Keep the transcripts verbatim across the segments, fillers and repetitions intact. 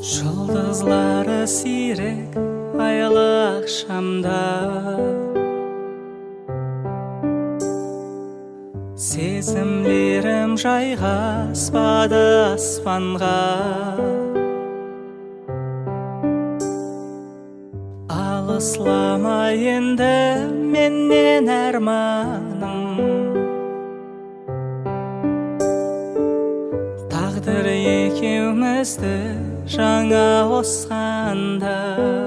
Жұлдызлары сирек айлы ақшамда, сезімлерім жайғаспады аспанға. Алыслама енді меннен арманым, тағдыр екеумізді жаңа қосқанда.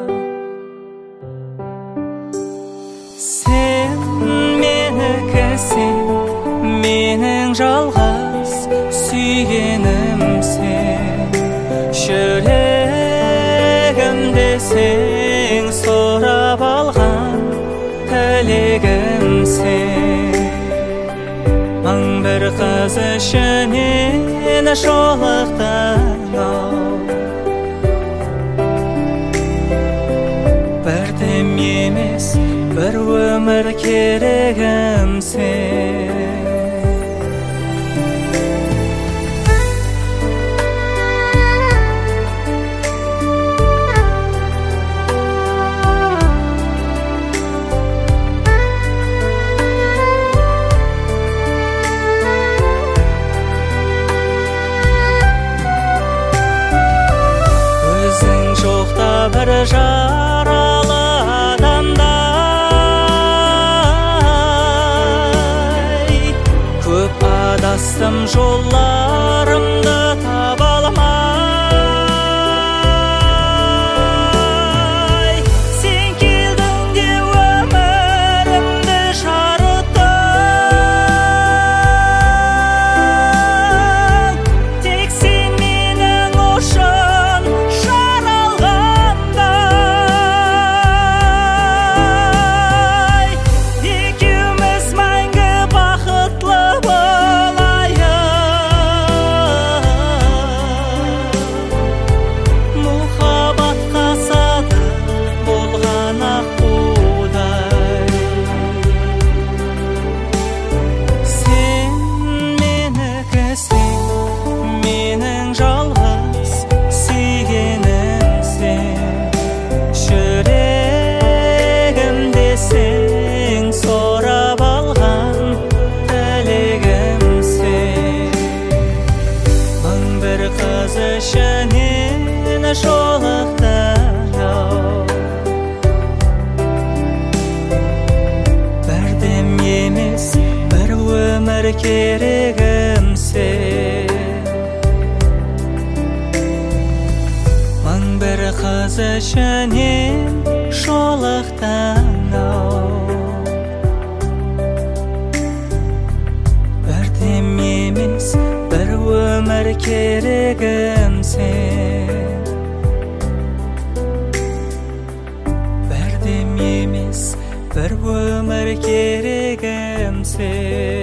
Сен менікісің, менің жалғыз сүйгенімсің, жүрегімде сен сұрап алған тілегімсің. Мың бір қыз ішінен жолықтың ау, бірдем емес бір өмір керегімсің. Бір жаралы адамдай, көп адастым жолларымды таба алмай. Сен келдің де өмірімді жарыттың, тек сен менің үшін ішінен жолықтың ау, бірдем емес бір өмір керегімсің. Мың бір қыз ішінен жолықтың ау, бірдем емес бір өмір керегімсің. Бірдем емес бір өмір керегімсің.